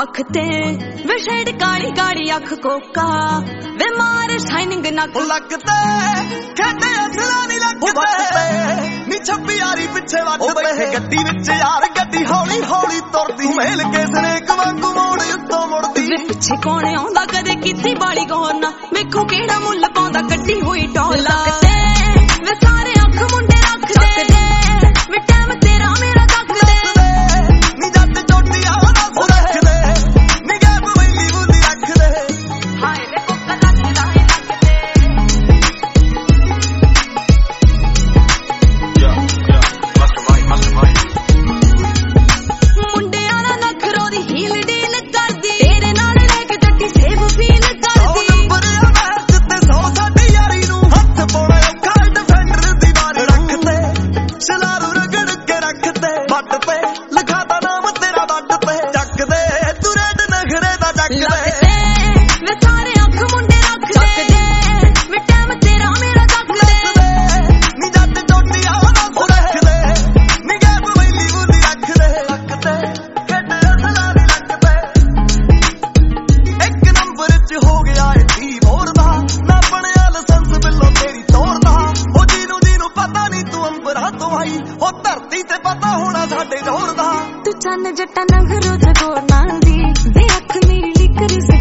अख ते वे शेड काली काली अख कोका वे मार शाइनिंग नक लगते खेते असला नहीं लगते नी छप्पी यारी पिछे वटते गड्डी विच यार गड्डी हौली हौली तुरदी मेल के सनेक वांगू मोड़ उत्तों मुड़दी वे पिछे कौन आउंदा कदे कीती बाली गौर ना वेखो केड़ा मुल्ल पाउंदा कड्डी हुई टौल लगते वे सारे अख मुंडे रख दे वे टाइम तेरा मेरा तक दे नी जट चोटियां दस रख दे नी गैप वैली बुली रख दे हाय वे कोका नचदा है लगदे मुंडियां दा नखरों दी हील डील करदी तेरे नाल रह के जट्टी सेव फील करदी नंबर मैच ते 100 साडी यारी नू हथ पाउणा औखा डिफेंडर दी बारी रखते छलारू रगड़ के रखते बट पे लिखाता नाम तेरा बट पे जग दे तू रेड नखरे दा जग दे वे सारे अख मुंडे रख दे वे टाइम तेरा मेरा तक दे नी जट चोटियां दस रख दे नी गैप वैली बुली रख दे लगते खेडे असला नहीं लगते एक नंबर च हो गया है धी मोर दा ना बनया लाइसेंस बिल्लो तेरी तोड़ दा ओ जीनू पता नहीं तू अंबरा तो आई ओ धरती ते पता होना साडे जोर दा तू चन्न जट्टा नखरो जगोर नाल दी वे अख मेरी लिकरी